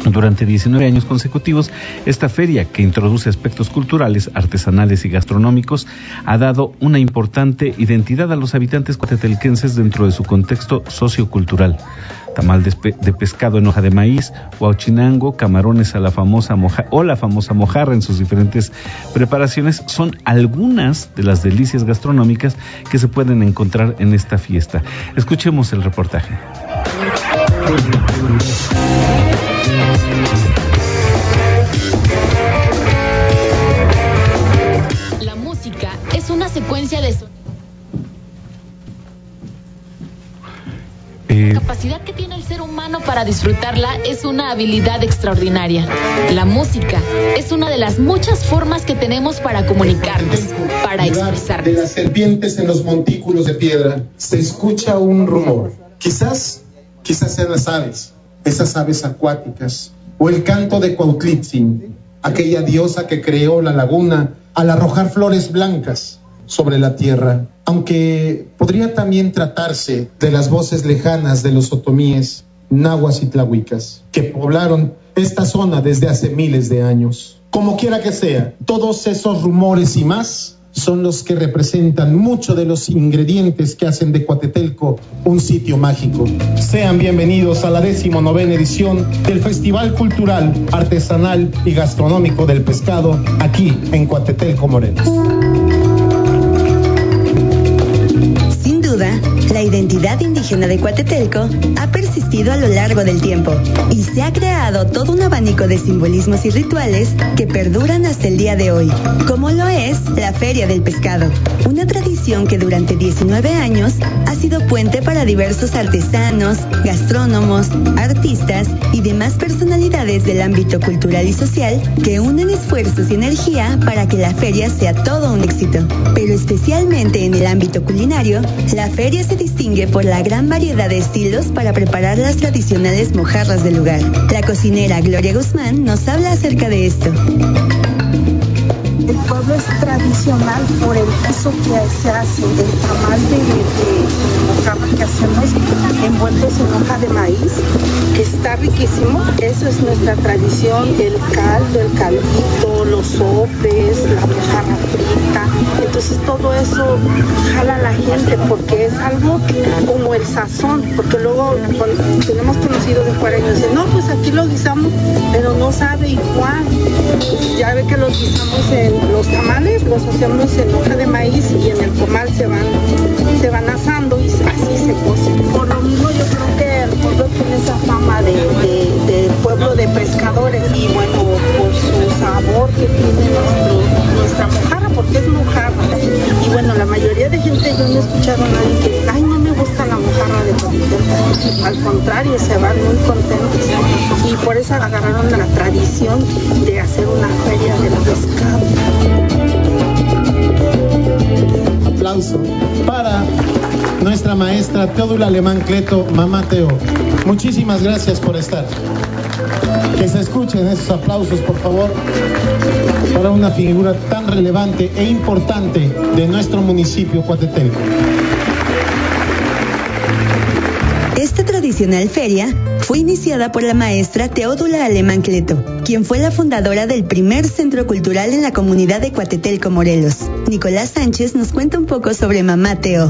Speaker 3: Durante diecinueve años consecutivos, esta feria, que introduce aspectos culturales, artesanales y gastronómicos, ha dado una importante identidad a los habitantes cuatetelquenses dentro de su contexto sociocultural. Tamal de, pe- de pescado en hoja de maíz, huauchinango, camarones a la famosa moja- o la famosa mojarra en sus diferentes preparaciones son algunas de las delicias gastronómicas que se pueden encontrar en esta fiesta. Escuchemos el reportaje.
Speaker 2: La música es una secuencia de sonidos.
Speaker 3: Eh...
Speaker 2: La capacidad que tiene el ser humano para disfrutarla es una habilidad extraordinaria. La música es una de las muchas formas que tenemos para comunicarnos, para expresarnos.
Speaker 21: De las serpientes en los montículos de piedra se escucha un rumor. Quizás, quizás sean las aves, esas aves acuáticas, o el canto de Cuautlitzin, aquella diosa que creó la laguna al arrojar flores blancas sobre la tierra, aunque podría también tratarse de las voces lejanas de los otomíes, nahuas y tlahuicas, que poblaron esta zona desde hace miles de años. Como quiera que sea, todos esos rumores y más son los que representan mucho de los ingredientes que hacen de Coatetelco un sitio mágico. Sean bienvenidos a la decimonovena edición del Festival Cultural, Artesanal y Gastronómico del Pescado, aquí en Coatetelco, Morelos.
Speaker 22: Sin duda, la identidad indígena de Coatetelco ha persistido a lo largo del tiempo y se ha creado todo un abanico de simbolismos y rituales que perduran hasta el día de hoy, como lo es la Feria del Pescado, una tradición que durante diecinueve años ha sido puente para diversos artesanos, gastrónomos, artistas y demás personalidades del ámbito cultural y social que unen esfuerzos y energía para que la feria sea todo un éxito. Pero especialmente en el ámbito culinario, la feria se distingue por la gran variedad de estilos para preparar las tradicionales mojarras del lugar. La cocinera Gloria Guzmán nos habla acerca de esto.
Speaker 23: El pueblo es tradicional por el guiso que se hace, el tamal de, de, de mojarra que hacemos envueltos en hoja de maíz, que está riquísimo. Eso es nuestra tradición, el caldo, el caldito, los sopes, la mojarra frita. Entonces todo eso jala a la gente porque es algo como el sazón, porque luego cuando tenemos conocidos de fuera y nos dicen, no, pues aquí lo guisamos, pero no sabe igual. Ya ve que los guisamos en los tamales, los hacemos en hoja de maíz y en el comal se van, se van asando y así se cocen. Por lo mismo yo creo que el pueblo tiene esa fama de, de, de pueblo de pescadores y bueno, por su sabor que tiene nuestro, nuestra mojarra, porque es mojarra. Y bueno, la mayoría de gente, yo no he escuchado a nadie que, ay, no me gusta la mojarra de Coatetelco. Al contrario, se van muy contentos. Y por eso agarraron la tradición de hacer una feria del pescado.
Speaker 21: Aplauso para nuestra maestra Teodula Alemán Cleto, mamá Teo. Muchísimas gracias por estar. Que se escuchen esos aplausos, por favor, para una figura tan relevante e importante de nuestro municipio Coatetelco.
Speaker 22: Esta tradicional feria fue iniciada por la maestra Teodula Alemán Cleto, quien fue la fundadora del primer centro cultural en la comunidad de Coatetelco, Morelos. Nicolás Sánchez nos cuenta un poco sobre Mamá Teo.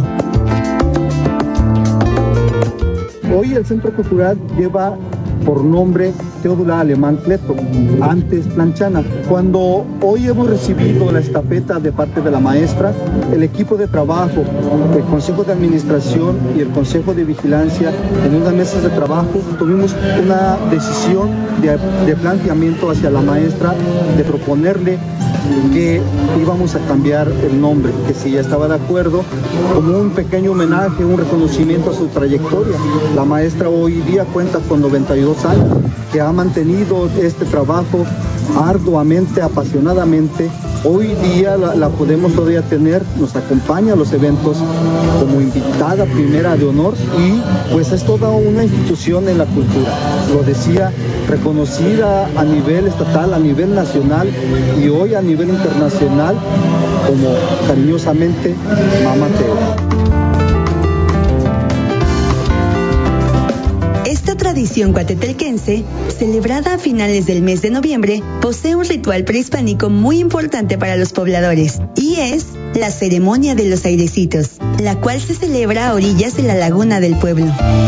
Speaker 24: Hoy el centro cultural lleva por nombre Teodula Alemán Cleto, antes Planchana. Cuando hoy hemos recibido la estafeta de parte de la maestra, el equipo de trabajo, el Consejo de Administración y el Consejo de Vigilancia, en unas mesas de trabajo, tuvimos una decisión de, de planteamiento hacia la maestra, de proponerle que íbamos a cambiar el nombre, que si ella estaba de acuerdo, como un pequeño homenaje, un reconocimiento a su trayectoria. La maestra hoy día cuenta con noventa y dos años, que ha mantenido este trabajo arduamente, apasionadamente. Hoy día la, la podemos todavía tener, nos acompaña a los eventos como invitada primera de honor y pues es toda una institución en la cultura. Lo decía, reconocida a nivel estatal, a nivel nacional y hoy a nivel internacional como cariñosamente Mamá Teo.
Speaker 22: tradición cuatetelquense, celebrada a finales del mes de noviembre, posee un ritual prehispánico muy importante para los pobladores, y es la ceremonia de los airecitos, la cual se celebra a orillas de la laguna del pueblo.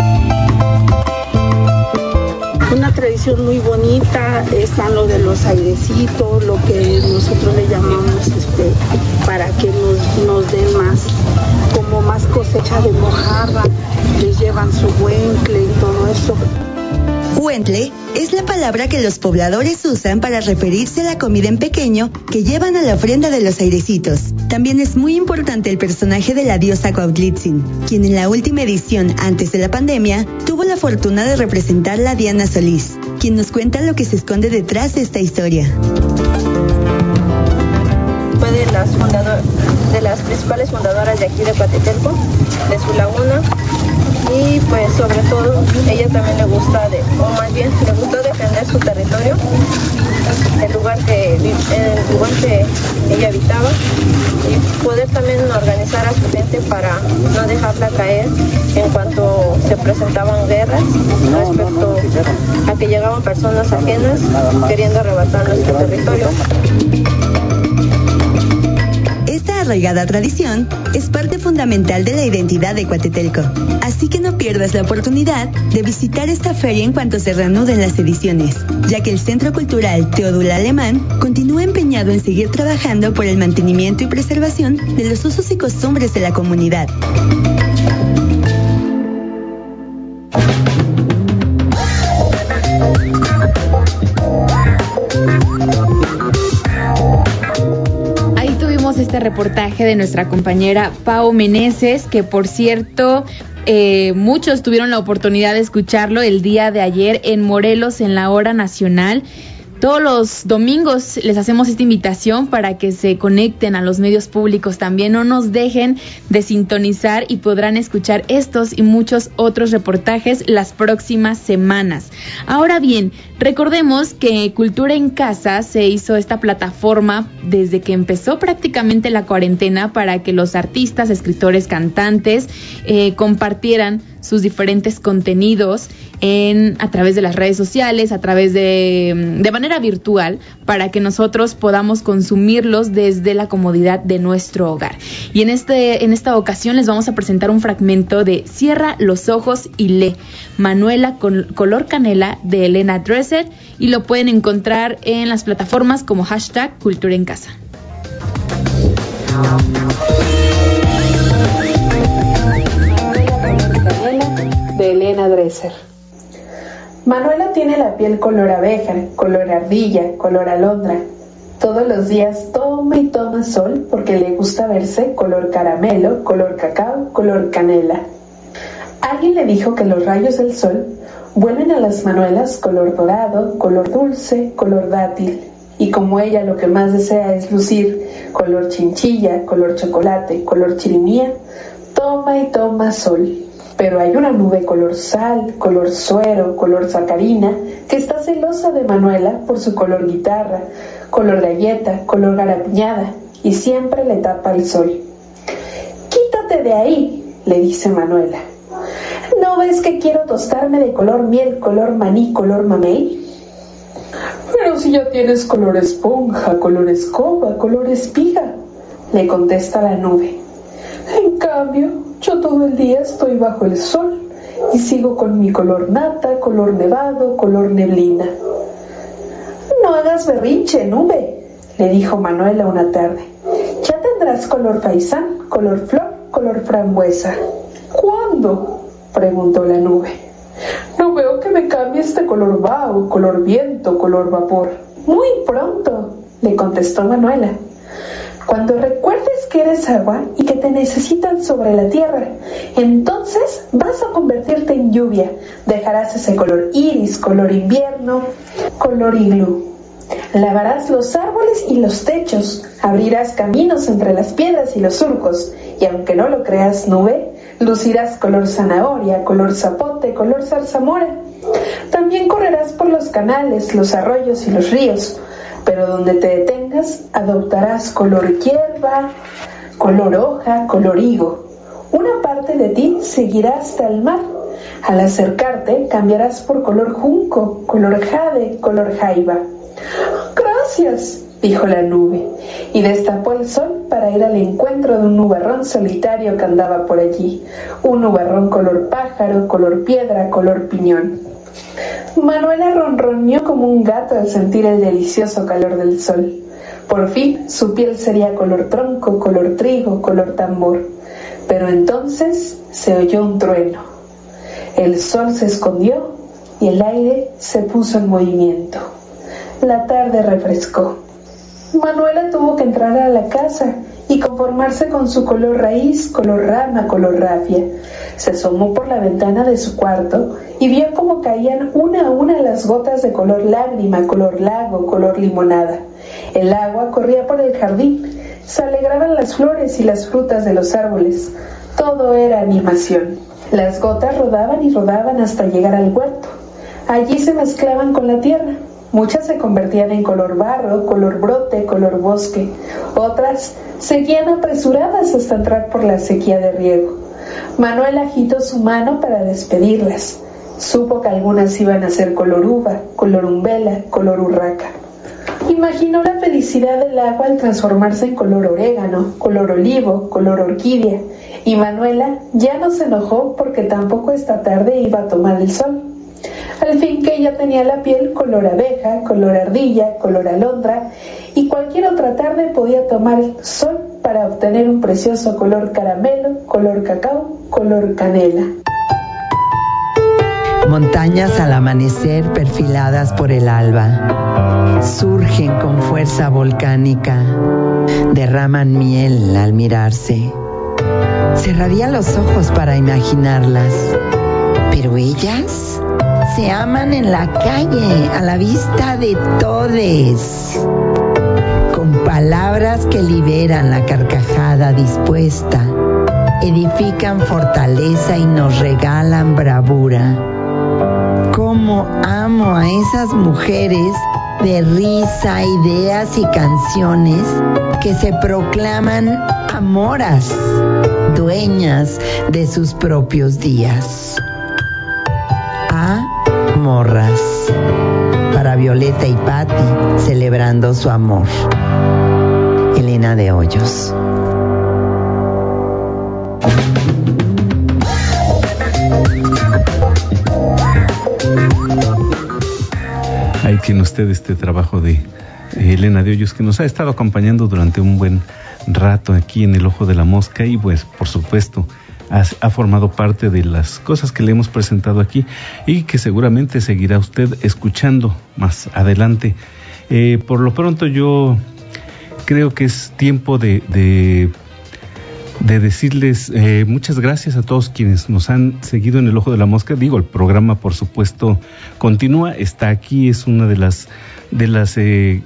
Speaker 23: Una tradición muy bonita, están lo de los airecitos, lo que nosotros le llamamos este, para que nos, nos den más, como más cosecha de mojarra, les llevan su huentle y todo eso.
Speaker 22: Huentle es la palabra que los pobladores usan para referirse a la comida en pequeño que llevan a la ofrenda de los airecitos. También es muy importante el personaje de la diosa Cuautlitzin, quien en la última edición antes de la pandemia tuvo la fortuna de representarla a Diana Solís, quien nos cuenta lo que se esconde detrás de esta historia.
Speaker 5: Fue de las, fundador, de las principales fundadoras de aquí de Cuatetelco, de su laguna. Y pues sobre todo ella también le gusta, de, o más bien le gustó defender su territorio, el lugar que, el lugar que ella habitaba, y poder también organizar a su gente para no dejarla caer en cuanto se presentaban guerras respecto a que llegaban personas ajenas queriendo arrebatar nuestro territorio.
Speaker 22: Esta arraigada tradición es parte fundamental de la identidad de Cuatetelco, así que no pierdas la oportunidad de visitar esta feria en cuanto se reanuden las ediciones, ya que el Centro Cultural Teodula Alemán continúa empeñado en seguir trabajando por el mantenimiento y preservación de los usos y costumbres de la comunidad.
Speaker 4: Este reportaje de nuestra compañera Pau Meneses, que por cierto eh, muchos tuvieron la oportunidad de escucharlo el día de ayer en Morelos en la hora nacional. Todos los domingos les hacemos esta invitación para que se conecten a los medios públicos también, no nos dejen de sintonizar y podrán escuchar estos y muchos otros reportajes las próximas semanas. Ahora bien, recordemos que Cultura en Casa se hizo esta plataforma desde que empezó prácticamente la cuarentena para que los artistas, escritores, cantantes eh, compartieran sus diferentes contenidos en a través de las redes sociales, a través de de manera virtual, para que nosotros podamos consumirlos desde la comodidad de nuestro hogar. Y en este en esta ocasión les vamos a presentar un fragmento de Cierra los ojos y lee, Manuela con color canela, de Elena Dresser, y lo pueden encontrar en las plataformas como hashtag Cultura en Casa.
Speaker 6: De Elena Dresser. Manuela tiene la piel color abeja, color ardilla, color alondra. Todos los días toma y toma sol porque le gusta verse color caramelo, color cacao, color canela. Alguien le dijo que los rayos del sol vuelven a las Manuelas color dorado, color dulce, color dátil. Y como ella lo que más desea es lucir color chinchilla, color chocolate, color chirimía, toma y toma sol. Pero hay una nube color sal, color suero, color sacarina, que está celosa de Manuela por su color guitarra, color galleta, color garapiñada, y siempre le tapa el sol. «Quítate de ahí», le dice Manuela. «¿No ves que quiero tostarme de color miel, color maní, color mamey?» «Pero si ya tienes color esponja, color escoba, color espiga», le contesta la nube. «En cambio, yo todo el día estoy bajo el sol y sigo con mi color nata, color nevado, color neblina». «No hagas berrinche, nube», le dijo Manuela una tarde. «Ya tendrás color faisán, color flor, color frambuesa». «¿Cuándo?», preguntó la nube. «No veo que me cambie este color vaho, color viento, color vapor». «Muy pronto», le contestó Manuela. «Cuando recuerdes que eres agua y que te necesitan sobre la tierra, entonces vas a convertirte en lluvia. Dejarás ese color iris, color invierno, color iglú. Lavarás los árboles y los techos, abrirás caminos entre las piedras y los surcos, y aunque no lo creas, nube, lucirás color zanahoria, color zapote, color zarzamora. También correrás por los canales, los arroyos y los ríos, pero donde te detengas adoptarás color hierba, color hoja, color higo. Una parte de ti seguirá hasta el mar, Al acercarte, cambiarás por color junco, color jade, color jaiba. Gracias, dijo la nube, y destapó el sol para ir al encuentro de un nubarrón solitario que andaba por allí, un nubarrón color pájaro, color piedra, color piñón. Manuela ronroneó como un gato al sentir el delicioso calor del sol. Por fin su piel sería color tronco, color trigo, color tambor. Pero entonces se oyó un trueno. El sol se escondió y el aire se puso en movimiento. La tarde refrescó. Manuela tuvo que entrar a la casa y conformarse con su color raíz, color rama, color rafia. Se asomó por la ventana de su cuarto y vio cómo caían una a una las gotas de color lágrima, color lago, color limonada. El agua corría por el jardín, se alegraban las flores y las frutas de los árboles. Todo era animación. Las gotas rodaban y rodaban hasta llegar al huerto. Allí se mezclaban con la tierra. Muchas se convertían en color barro, color brote, color bosque. Otras seguían apresuradas hasta entrar por la sequía de riego. Manuel agitó su mano para despedirlas. Supo que algunas iban a ser color uva, color umbela, color urraca. Imaginó la felicidad del agua al transformarse en color orégano, color olivo, color orquídea. Y Manuela ya no se enojó porque tampoco esta tarde iba a tomar el sol. Al fin que ella tenía la piel color abeja, color ardilla, color alondra, y cualquier otra tarde podía tomar el sol para obtener un precioso color caramelo, color cacao, color canela.
Speaker 7: Montañas al amanecer perfiladas por el alba, surgen con fuerza volcánica, derraman miel al mirarse. Cerraría los ojos para imaginarlas, pero ellas se aman en la calle, a la vista de todes, con palabras que liberan la carcajada dispuesta, edifican fortaleza y nos regalan bravura. Cómo amo a esas mujeres de risa, ideas y canciones que se proclaman amoras, dueñas de sus propios días. A morras, para Violeta y Patti, celebrando su amor. Elena de Hoyos.
Speaker 3: Ahí tiene usted este trabajo de Elena de Hoyos, que nos ha estado acompañando durante un buen rato aquí en El Ojo de la Mosca, y pues por supuesto ha, ha formado parte de las cosas que le hemos presentado aquí y que seguramente seguirá usted escuchando más adelante. Eh, por lo pronto yo creo que es tiempo de, de, de decirles eh, muchas gracias a todos quienes nos han seguido en El Ojo de la Mosca. Digo, el programa por supuesto continúa, está aquí, es una de las de las eh,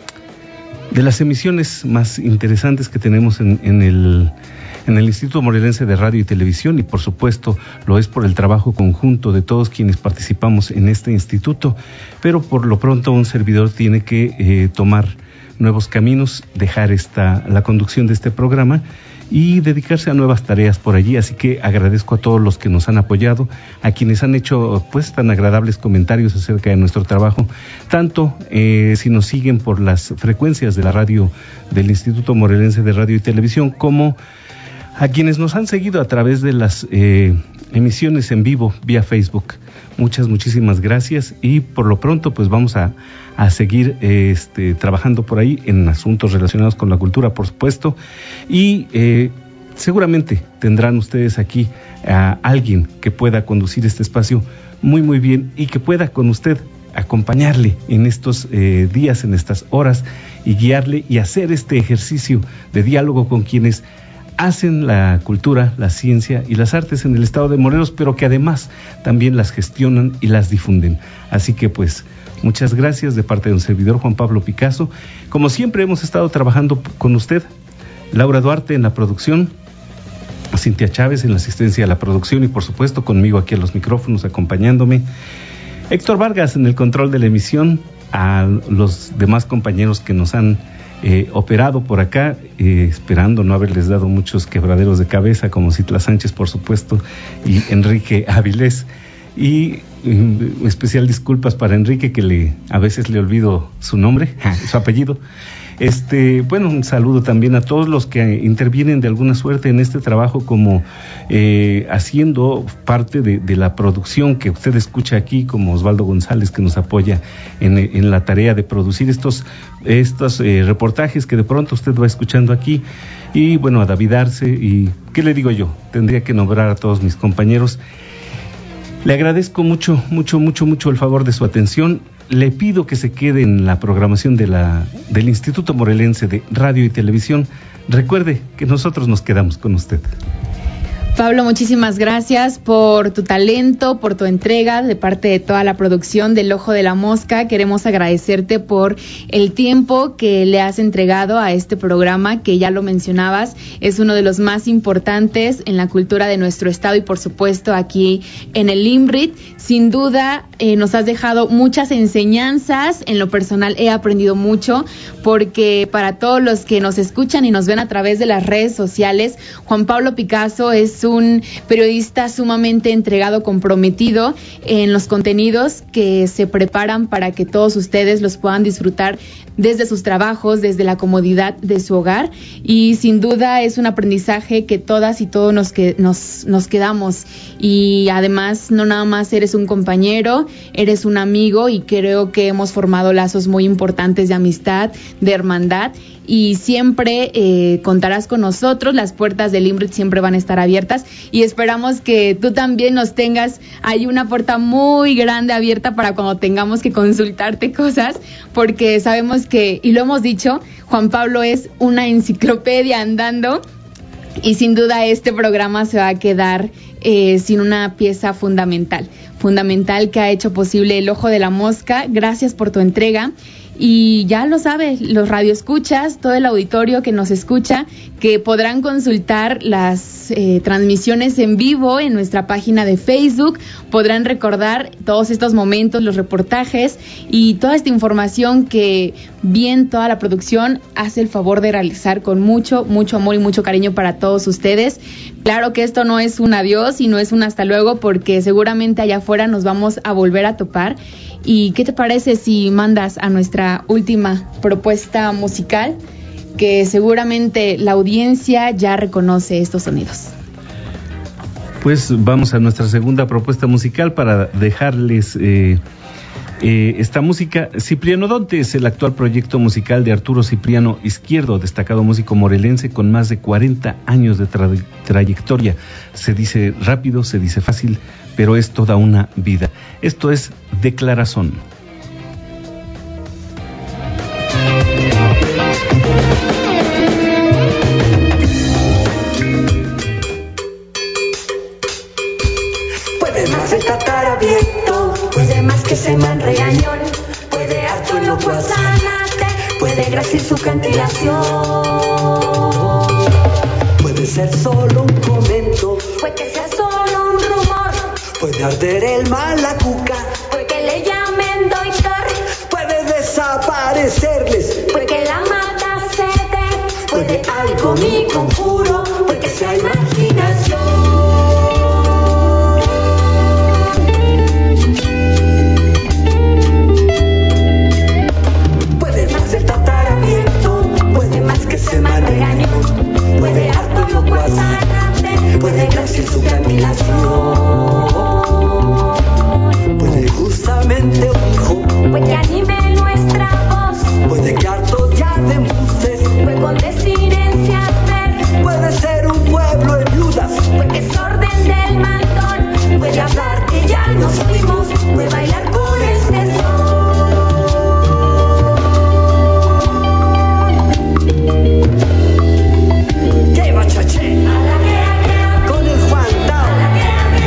Speaker 3: de las emisiones más interesantes que tenemos en, en el en el Instituto Morelense de Radio y Televisión, y por supuesto lo es por el trabajo conjunto de todos quienes participamos en este instituto, pero por lo pronto un servidor tiene que eh, tomar nuevos caminos, dejar esta la conducción de este programa y dedicarse a nuevas tareas por allí. Así que agradezco a todos los que nos han apoyado, a quienes han hecho pues tan agradables comentarios acerca de nuestro trabajo, tanto eh, si nos siguen por las frecuencias de la radio del Instituto Morelense de Radio y Televisión, como a quienes nos han seguido a través de las eh, emisiones en vivo vía Facebook. Muchas, muchísimas gracias, y por lo pronto pues vamos a, a seguir eh, este, trabajando por ahí en asuntos relacionados con la cultura, por supuesto, y eh, seguramente tendrán ustedes aquí a alguien que pueda conducir este espacio muy muy bien y que pueda con usted acompañarle en estos eh, días, en estas horas, y guiarle y hacer este ejercicio de diálogo con quienes hacen la cultura, la ciencia y las artes en el estado de Morelos, pero que además también las gestionan y las difunden. Así que pues muchas gracias de parte de un servidor, Juan Pablo Picasso. Como siempre hemos estado trabajando con usted, Laura Duarte en la producción, Cintia Chávez en la asistencia a la producción y por supuesto conmigo aquí a los micrófonos acompañándome, Héctor Vargas en el control de la emisión, a los demás compañeros que nos han eh, operado por acá, eh, esperando no haberles dado muchos quebraderos de cabeza, como Citla Sánchez, por supuesto, y Enrique Avilés. Y um, especial disculpas para Enrique, que le a veces le olvido su nombre, su apellido. Este, bueno, un saludo también a todos los que intervienen de alguna suerte en este trabajo, como eh, haciendo parte de, de la producción que usted escucha aquí, como Osvaldo González, que nos apoya en, en la tarea de producir estos, estos eh, reportajes que de pronto usted va escuchando aquí. Y bueno, a David Arce, y ¿qué le digo yo? Tendría que nombrar a todos mis compañeros. Le agradezco mucho, mucho, mucho, mucho el favor de su atención. Le pido que se quede en la programación de la, del Instituto Morelense de Radio y Televisión. Recuerde que nosotros nos quedamos con usted.
Speaker 4: Pablo, muchísimas gracias por tu talento, por tu entrega de parte de toda la producción del Ojo de la Mosca. Queremos agradecerte por el tiempo que le has entregado a este programa, que ya lo mencionabas, es uno de los más importantes en la cultura de nuestro estado y por supuesto aquí en el IMRIT. Sin duda eh, nos has dejado muchas enseñanzas. En lo personal he aprendido mucho, porque para todos los que nos escuchan y nos ven a través de las redes sociales, Juan Pablo Picasso es un periodista sumamente entregado, comprometido en los contenidos que se preparan para que todos ustedes los puedan disfrutar desde sus trabajos, desde la comodidad de su hogar, y sin duda es un aprendizaje que todas y todos nos, que, nos, nos quedamos. Y además no nada más eres un compañero, eres un amigo, y creo que hemos formado lazos muy importantes de amistad, de hermandad, y siempre eh, contarás con nosotros. Las puertas del IMRIT siempre van a estar abiertas y esperamos que tú también nos tengas ahí una puerta muy grande abierta para cuando tengamos que consultarte cosas, porque sabemos que, y lo hemos dicho, Juan Pablo es una enciclopedia andando, y sin duda este programa se va a quedar eh, sin una pieza fundamental, fundamental que ha hecho posible el Ojo de la Mosca. Gracias por tu entrega. Y ya lo sabes, los radioescuchas, todo el auditorio que nos escucha, que podrán consultar las eh, transmisiones en vivo en nuestra página de Facebook, podrán recordar todos estos momentos, los reportajes y toda esta información que bien toda la producción hace el favor de realizar con mucho, mucho amor y mucho cariño para todos ustedes. Claro que esto no es un adiós y no es un hasta luego, porque seguramente allá afuera nos vamos a volver a topar. ¿Y qué te parece si mandas a nuestra última propuesta musical, que seguramente la audiencia ya reconoce estos sonidos?
Speaker 3: Pues vamos a nuestra segunda propuesta musical para dejarles eh, eh, esta música. Cipriano Donte es el actual proyecto musical de Arturo Cipriano Izquierdo, destacado músico morelense con más de cuarenta años de tra- trayectoria. Se dice rápido, se dice fácil, pero es toda una vida. Esto es Declarazón.
Speaker 9: Puede más el tataraviento, puede más que se man regañón, puede harto loco a sanarte, puede gracia su cantilación. Puede ser solo un comento, puede que sea solo un rumor, puede arder el malacuca, puede que le llamen doctor, puede desaparecerles, puede que la mata se dé, puede algo mi conjuro, puede que sea imaginación. Puede más el tataraviento, puede más que se me regañó, puede harto loco a sanarte, puede gracia su cantilación, puede justamente un hijo, puede que anime nuestra voz, puede que harto ya de embuses, puede con desinencia ver, puede ser un pueblo en viudas, puede que es orden del mantón, puede hablar que ya nos fuimos, puede bailar con este son. Con el Juan Tao,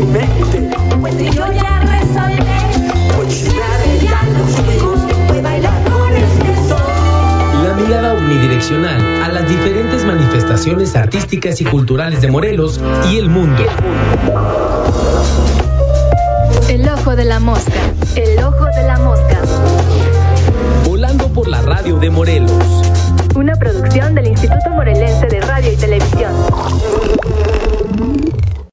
Speaker 9: tu mente. Pues si yo ya resolví, por chismear ya nos fuimos, voy a bailar con este sol.
Speaker 1: La mirada omnidireccional a las diferentes manifestaciones artísticas y culturales de Morelos y el mundo.
Speaker 8: El ojo de la mosca. El ojo de la mosca.
Speaker 1: Volando por la radio de Morelos.
Speaker 8: Una producción del Instituto Morelense de Radio y Televisión.